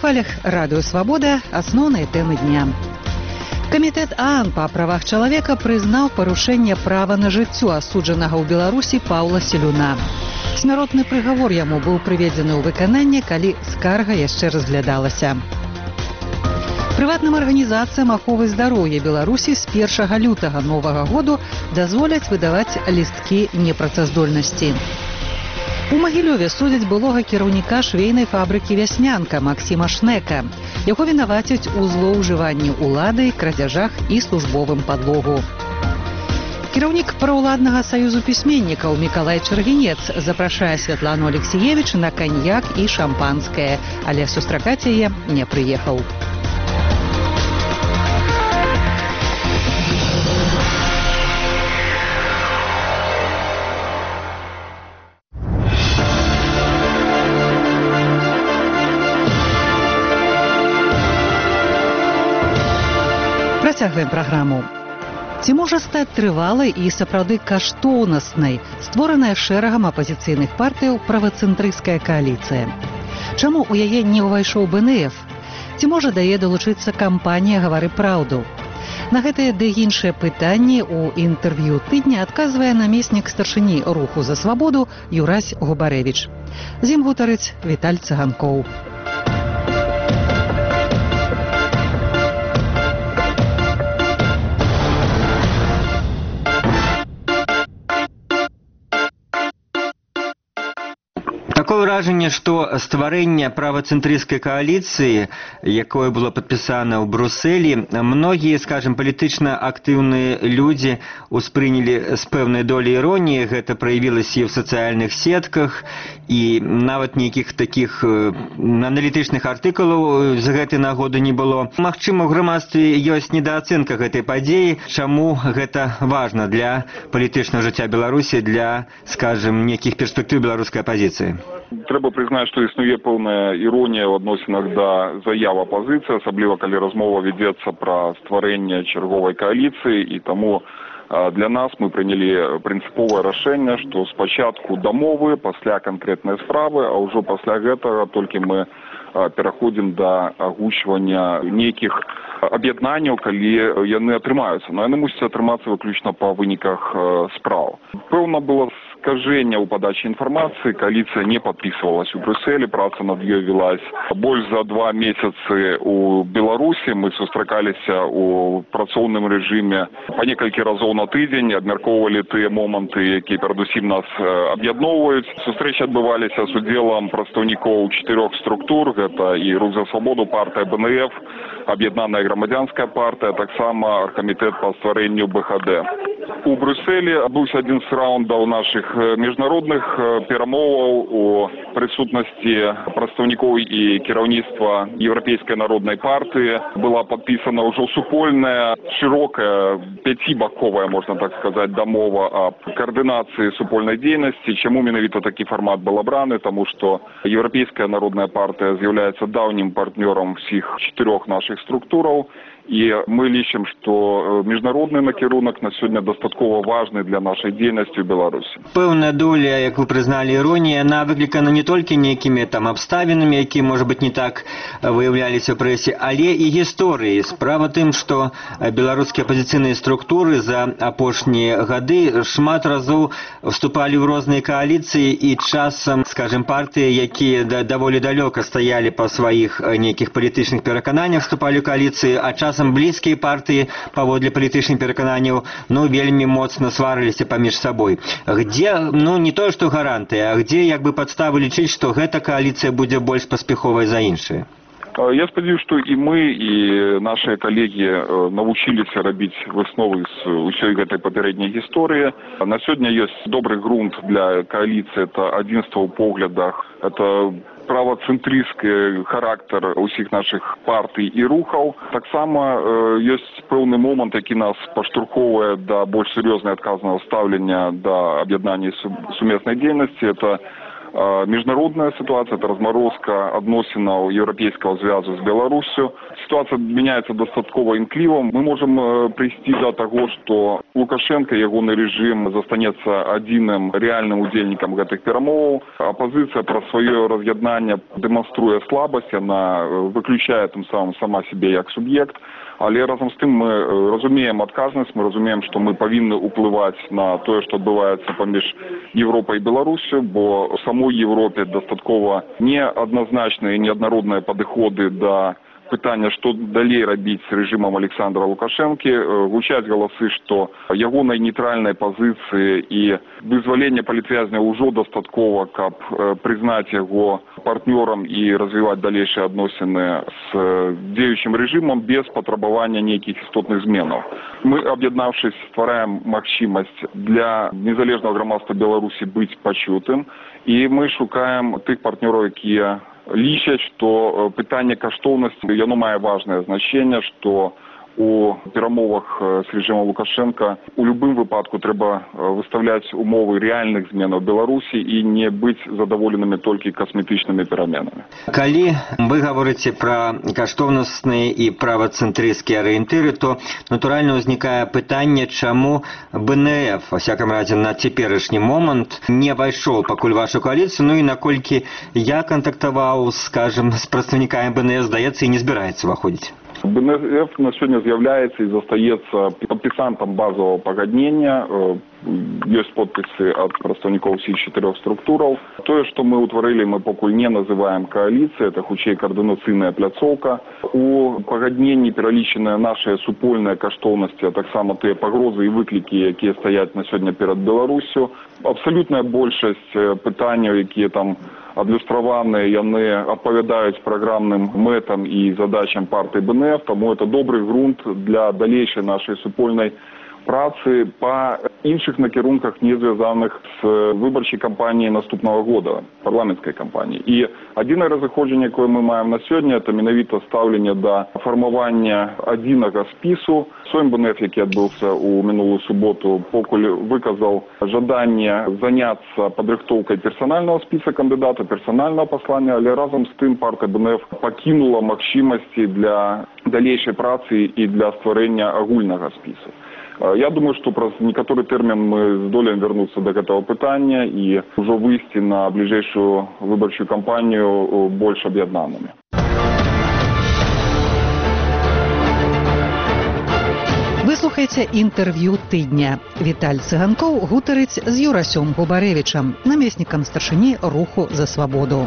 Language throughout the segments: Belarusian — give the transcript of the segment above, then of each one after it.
хвалях радыё «Свабода» асноўныя тэмы дня. Камітэт ААН па правах чалавека прызнаў парушэнне права на жыццё асуджанага ў Беларусі Паўла Селюна. Смяротны прыгавор яму быў прыведзены ў выкананне, калі скарга яшчэ разглядалася. Прыватным арганізацыям аховы здароўя Беларусі з 1 лютага новага году дазволяць выдаваць лісткі непрацаздольнасці. У Магілёве судзяць былога кіраўніка швейнай фабрыкі «Вяснянка» Максіма Шнека. Яго вінавацяць у злоўжыванні ўлады, крадзяжах і службовым падлогу. Кіраўнік праўладнага саюзу пісьменнікаў Мікалай Чаргінец запрашае Святлану Алексіевіч на каньяк і шампанскае, але сустракаць яе не прыехаў. Працягваем праграму. Ці можа стаць трывалай і сапраўды каштоўнаснай створаная шэрагам апазіцыйных партыяў правацэнтрысцкая кааліцыя? Чаму ў яе не ўвайшоў БНФ? Ці можа да яе далучыцца кампанія «Гавары праўду»? На гэтыя ды іншыя пытанні ў інтэрв'ю тыдня адказвае намеснік старшыні руху за свабоду Юрась Губарэвіч. З ім гутарыць Віталь Цыганкоў. Такое ўражанне, што стварэнне правацэнтрысцкай кааліцыі, якое было падпісана ў Брусэлі, многія, скажем, палітычна актыўныя людзі успрынялі з пэўнай долей іроніі. Гэта праявілася і ў сацыяльных сетках, і нават нейкіх такіх аналітычных артыкулаў з гэтай нагоды не было. Магчыма, у грамадстве ёсць недаацэнка гэтай падзеі. Чаму гэта важна для палітычнага жыцця Беларусі, для, скажем, нейкіх перспектыў беларускай апазіцыі? Трэба прызнаць, што існуе пэўная іронія ў адносінах да заяў апазіцыі, асабліва калі размова вядзецца пра стварэнне чарговай кааліцыі, і таму для нас мы прынялі прынцыповае рашэнне, што спачатку дамовы, пасля канкрэтнай справы, а ўжо пасля гэтага толькі мы пераходзім да агучвання нейкіх аб'яднанняў, калі яны атрымаюцца. Но яны мусяць атрымацца выключна па выніках спраў. Пэўна было скажэнне ў падачы інфармацыі, кааліцыя не падпісвалась у Брюсселі, праца над ёй велась больш за 2 месяцы у Беларусі. Мы сустракаліся ў працоўным рэжыме па некалькі разоў на тыдзень, абмяркоўвалі тыя моманты, якія перадусім нас аб'ядноўваюць. Сустрэчы адбываліся з удзелам прадстаўнікоў 4 структур, гэта і Рух за свабоду, партыя БНФ, Аб'яднаная грамадзянская партыя, таксама аргкамітэт па стварэнню БХД. У Брюсселі адбыўся адзін з раундаў нашых міжнародных перамоваў у прысутнасці прадстаўнікоў і кіраўніцтва Еўрапейскай народнай партыі. Была падпісана ўжо супольная, шырокая, 5-баковая, можна так сказаць, дамова аб каардынацыі супольнай дзейнасці. Чаму менавіта такі фармат был абраны? Таму што Еўрапейская народная партыя з'яўляецца даўнім партнёрам усіх 4 нашых структураў, і мы лічым, што міжнародны накірунак на сёння дастаткова важны для нашай дзейнасці ў Беларусі. Пэўная доля, як вы прызналі, іронія, яна выклікана не толькі нейкімі там абставінамі, якія, можа быць, не так выяўляліся ў прэсе, але і гісторыяй. Справа тым, што беларускія апазіцыйныя структуры за апошнія гады шмат разоў вступалі ў розныя кааліцыі, і часам, скажем, партыі, якія даволі далёка стаялі па сваіх нейкіх палітычных перакананнях, вступалі ў кааліцыі, а часам блізкія партыі паводле палітычных перакананняў вельмі моцна сварыліся паміж сабой. Где, не тое, што гарантыя, а где як бы падставы лічыць, што гэта кааліцыя будзе больш паспяховай за іншыя? Я спадзяюся, што і мы, і нашыя калегі навучыліся рабіць высновы з усёй гэтай папярэдняй гісторыі. На сёння ёсць добры грунт для кааліцыі, это адзінства ў поглядах, это правацэнтрысцкі характар усіх нашых партый і рухаў. Таксама ёсць пэўны момант, які нас паштурхоўвае да больш сур'ёзнай адказнага стаўлення да аб'яднання сумеснай дзейнасці. Это Международная ситуация – это разморозка адносінаў Европейского зв'язу с Беларусью. Ситуация меняется достатково імкліва. Мы можем прийти до того, что Лукашенко, ягоны режим, застанется адзіным реальным удзельнікам гэтых перамоваў. Оппозиция про свое раз'яднанне демонструе слабость, она выключает тем самым сама себе як субъект. Але разом з тим ми розуміємо адказність, ми розуміємо, що ми повинні впливати на те, що відбувається поміж Європою і Білоруссю, бо в самій Європі достатково неоднозначні і неоднородні підходи до питання, що далі робити з режимом Олександра Лукашенки. Гучать голоси, що його нейтральної позиції і визволення політв'язнів вже достатково, щоб признати його партнером і розвивати дальніші відносини з діючим режимом без потребування ніяких істотних змін. Ми, об'єднавшись, створюємо можливість для незалежного громадства Білорусі бути почутим, і ми шукаємо тих партнерів, які лічать, що питання коштовності, воно має важне значення, що у перемовах з режимом Лукашенка у будь-якому випадку треба виставляти умови реальних змін в Білорусі і не бути задоволеними тільки косметичними перемінами. Коли ви говорите про коштовностні і правоцентристські орієнтири, то натурально виникає питання, чому БНФ, во всякому разі на теперішній момент, не війшов покуль вашу коаліцію, ну і накольки я контактував, скажімо, з представниками БНФ, здається, і не збирається виходити. БНФ на сьогодні з'являється і застається підписантом базового погоднення. Є підписи від представників всіх 4 структур. То, що ми утворили, ми поки не називаємо коаліцією, це хоча й координаційна пляцовка. У погодненні перелічені наші супольні коштовності, а так само ті погрози і виклики, які стоять на сьогодні перед Білоруссю. Абсолютна більшість питань, які там адлюстровані, вони відповідають програмним метам і задачам партії БНФ, тому це добрий ґрунт для дальнішої нашої супольної праці по інших накерунках, не зв'язаних з виборчою кампанією наступного року, парламентської кампанії. І єдине розходження, яке ми маємо на сьогодні, це менавіто ставлення до формування єдиного спису. Сойм БНФ, який відбувся у минулу суботу, покуль виказав бажання зайнятися підготовкою персонального списку кандидата, персонального послання, але разом з тим партія БНФ покинула можливості для дальнішої праці і для створення огульного списку. Я думаю, что про некоторый термин мы здолеем вернуться до этого питания и уже выйти на ближайшую выборчую кампанию больше объединенными. Ви слухаєте інтерв'ю тижня. Віталь Циганков гутарить з Юрасем Губаревичем, намесніком старшині Руху за свободу.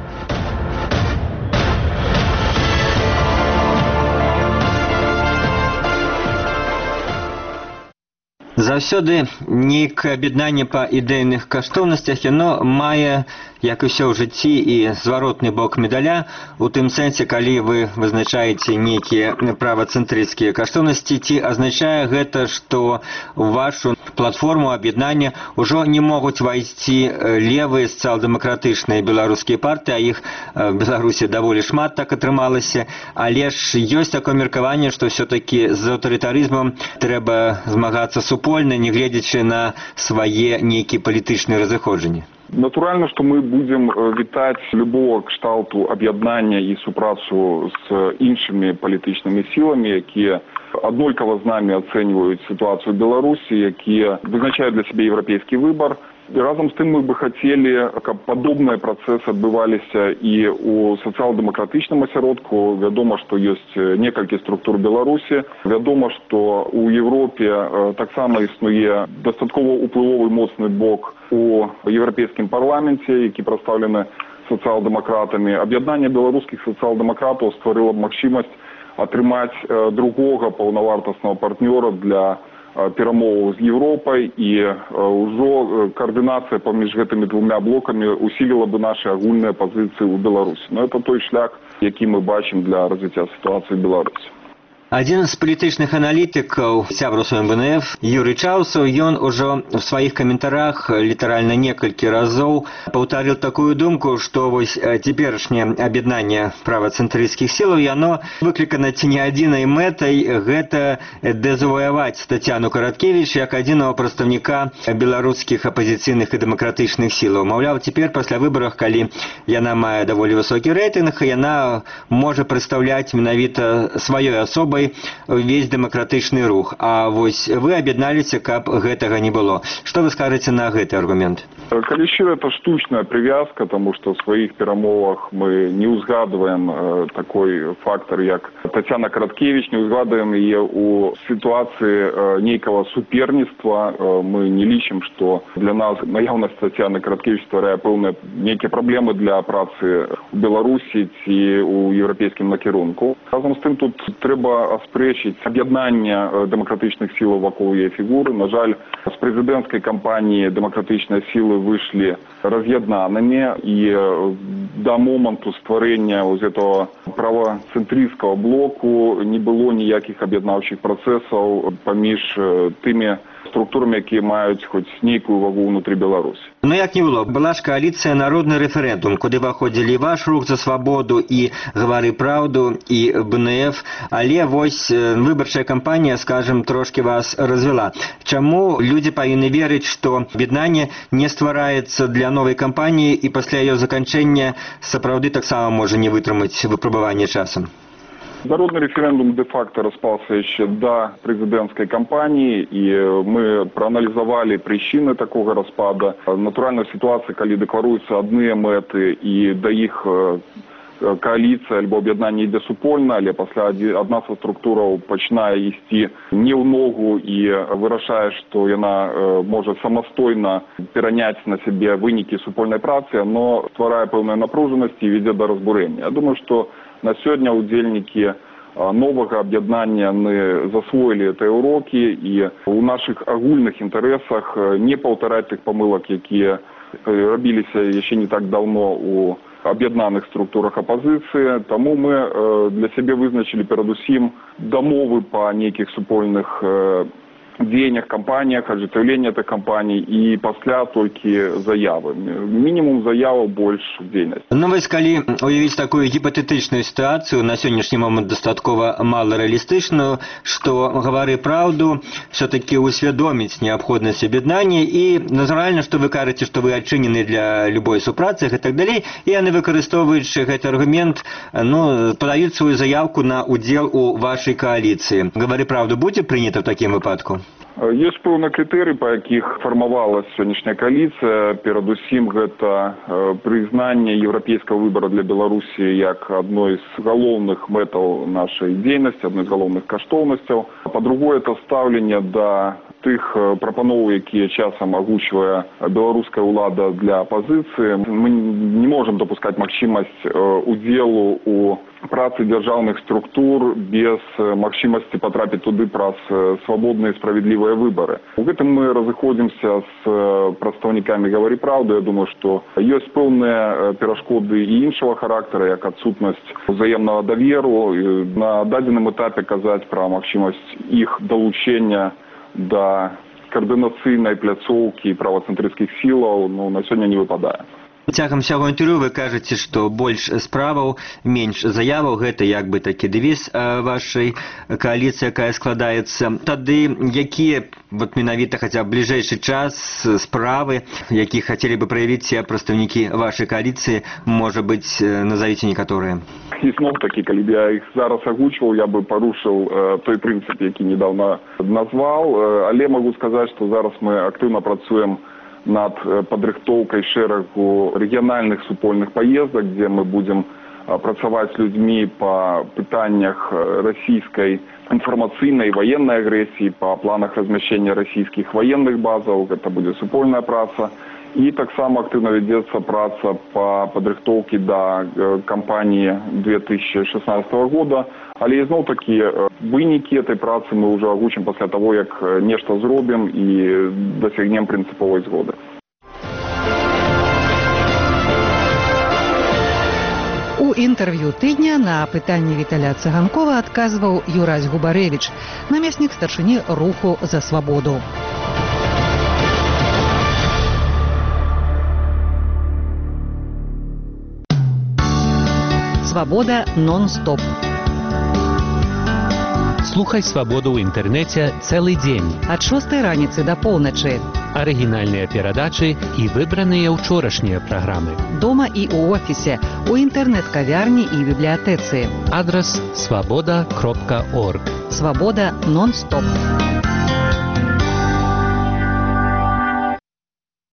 Заўсёды нейкае аб'яднанне па ідэйных каштоўнасцях, яно мае, як і ўсё ў жыцці, і зваротны бок медаля, у тым сэнсе, калі вы вызначаеце нейкія правацэнтрысцкія каштоўнасці, ці азначае гэта, што ў вашу платформу аб'яднання ўжо не могуць вайсці левыя сацыял-дэмакратычныя беларускія партыі, а іх в Беларусі даволі шмат так атрымалася, але ж ёсць такое меркаванне, што ўсё-такі з аўтарытарызмам трэба змагацца супольна, не гледзячы на свае нейкія палітычныя разыходжанні. Натуральна, што мы будзем вітаць любого кшталту аб'яднання і супрацу з іншымі палітычнымі сіламі, якія аднолькава з намі ацэньваюць сітуацыю ў Беларусі, якія вызначаюць для сябе еўрапейскі выбар. І разом з тым мы бы хацелі, каб падобныя працэсы адбываліся і ў сацыял-дэмакратычным асяродку. Вядома, што ёсць некалькі структур Беларусі. Вядома, што ў Европе таксама існуе дастаткова уплывовы моцны бок у еўрапейскім парламенце, які прадстаўлены сацыял-дэмакратамі. Аб'яднанне беларускіх сацыял-дэмакратаў стварыла б магчымасць атрымаць другога паўнавартаснага партнёра для перамоваў з Европой, і ўжо координація паміж гэтымі двумя блоками усилила бы наши агульныя пазіцыі ў Беларусі. Но это той шлях, які мы бачым для развіцця сітуацыі ў Беларусі. Один з палітычных аналітыкаў, сябру сваім БНФ, Юрий Чаусаў, ён ужо в сваіх каментарах літаральна некалькі разоў паўтарыў такую думку, што вось цяперашняе аб'яднанне правацэнтрысцкіх сілаў, яно выклікана ці не адзінай мэтай, гэта дэзавояваць Тацяну Караткевіч як адзінага прадстаўніка беларускіх апазіцыйных і дэмакратычных сілаў. Маўляў, цяпер пасля выбарах, калі яна мае даволі высокі рэйтынг, яна можа прадстаўляць менавіта сваёй асобай весь дэмакратычны рух. А вось вы аб'ядналіся, каб гэтага не было. Што вы скажаце на гэты аргумент? Калі шчыра, это штучная привязка, тому што ў сваіх перамовах мы не ўзгадваем такой фактор, як Тацяна Караткевіч, не ўзгадваем яе ў сітуацыі нейкага суперніцтва. Мы не лічым, што для нас наяўнасць Тацяны Караткевіч стварае пэўныя нейкія праблемы для працы ў Беларусі ці ў еўрапейскім накірунку. Разам з тым, тут трэба аспрэчыць аб'яднанне дэмакратычных сілаў вакол яе фігуры. На жаль, з прэзідэнцкай кампаніі дэмакратычныя сілы выйшлі раз'яднанымі, і да моманту стварэння гэтага правацэнтрысцкага блоку не было ніякіх аб'яднаўчых працэсаў паміж тымі структурамі, якія маюць хоць нейкую вагу ўнутры Беларусі. Ну як не было, была ж коаліцыя «Народны рэферэндум», куды выходзілі ваш рух за свабоду і «Гавары праўду» і БНФ, але вось выбарчая кампанія, скажем, трошки вас развела. Чаму людзі павінны верыць, што аб'яднанне не ствараецца для новай кампаніі і пасля яе заканчэння сапраўды таксама можа не вытрымаць выпрабаванне часам? Народный референдум де-факто распался еще до президентской кампании, и мы проанализовали причины такого распада. Натуральная ситуация, когда декларуются одни мэты, и до их коаліцыя альбо аб'яднанне ідзе супольна, але пасля адна са структураў пачынае ісці не ў ногу і вырашае, што яна можа самастойна пераняць на сябе вынікі супольнай працы, но стварае пэўныя напружанасці і вядзе да разбурэння. Я думаю, што на сёння удзельнікі новага аб'яднання мы засвоілі гэтыя урокі, і ў нашых агульных інтарэсах не паўтараць тых памылак, якія рабіліся яшчэ не так даўно у аб'яднаных структурах апазіцыі. Таму мы для сябе вызначылі перадусім дамовы па нейкіх супольных дзеяннях, кампаніях, ажыццяўлення этой кампаніі і пасля толькі заявы. Мінімум заяваў, больш дзейнасць. Ну, вось калі уявіць такую гіпатэтычную сітуацыю, на сённяшні момант дастаткова мала рэалістычную, што «Гавары праўду» все-таки усвядоміць неабходнасць аб'яднання, і натуральна, што вы кажаце, што вы адчынены для любой супрацы і так далей, і яны, выкарыстоўваючы гэты аргумент, падаюць сваю заявку на удзел у вашай кааліцыі. «Гавары праўду» будзе прынята ў такім выпадку? Ёсць пэўныя крытэрыі, па якіх фармавалася сённяшняя кааліцыя. Перадусім, гэта прызнанне еўрапейскага выбара для Беларусі як адной з галоўных мэтаў нашай дзейнасці, адной з галоўных каштоўнасцяў. Па-другое, это стаўленне да тых прапановаў, якія часам агучвае беларуская ўлада для апазіцыі. Мы не можам дапускаць магчымасць удзелу у працы дзяржаўных структур без магчымасці патрапіць туды праз свабодныя і справядлівыя выбары. У гэтым мы разыходзімся з прадстаўнікамі «Гавары праўду». Я думаю, што ёсць пэўныя перашкоды і іншага характара, як адсутнасць узаемнага даверу. На дадзеным этапе казаць пра магчымасць іх далучэння да каардынацыйнай пляцоўкі правацэнтрысцкіх сілаў на сёння не выпадае. Цягам сяго інтэрв'ю вы кажаце, што больш справаў, менш заяваў. Гэта як бы такі дэвіз вашай кааліцыі, якая складаецца. Тады якія менавіта хаця б бліжэйшы час справы, які хацелі бы праявіць прадстаўнікі вашай кааліцыі, можа быць, назавіце некаторыя? І зноў-такі, калі б я іх зараз агучваў, я бы парушыў той прынцып, які недавно назваў, але магу сказаць, што зараз мы актыўна працуем над падрыхтоўкай шэрагу рэгіянальных супольных паездак, дзе мы будзем працаваць з людзьмі па пытаннях расійскай інфармацыйнай ваеннай агрэсіі, па планах размяшчэння расійскіх ваенных базаў. Гэта будзе супольная праца. І таксама актыўна вядзецца праца па падрыхтоўкі да кампаніі 2016 года. Але ізноў-такі вынікі этой працы мы ўжо агучым пасля таго, як нешта зробім і дасягнем прынцыповай згоды. У інтэрв'ю тыдня на пытанне Віталя Цыганкова адказваў Юрась Губарэвіч, намеснік старшыні руху за свабоду. Свабода нон-стоп. Слухай «Свабоду» ў інтэрнэце цэлы дзень. Ад 6 раніцы да поўначы. Арыгінальныя перадачы і выбраныя ўчорашнія праграмы. Дома і ў офісе, у інтэрнэт-кавярні і бібліятэцы. Адрас свабода.орг. Свабода нон-стоп.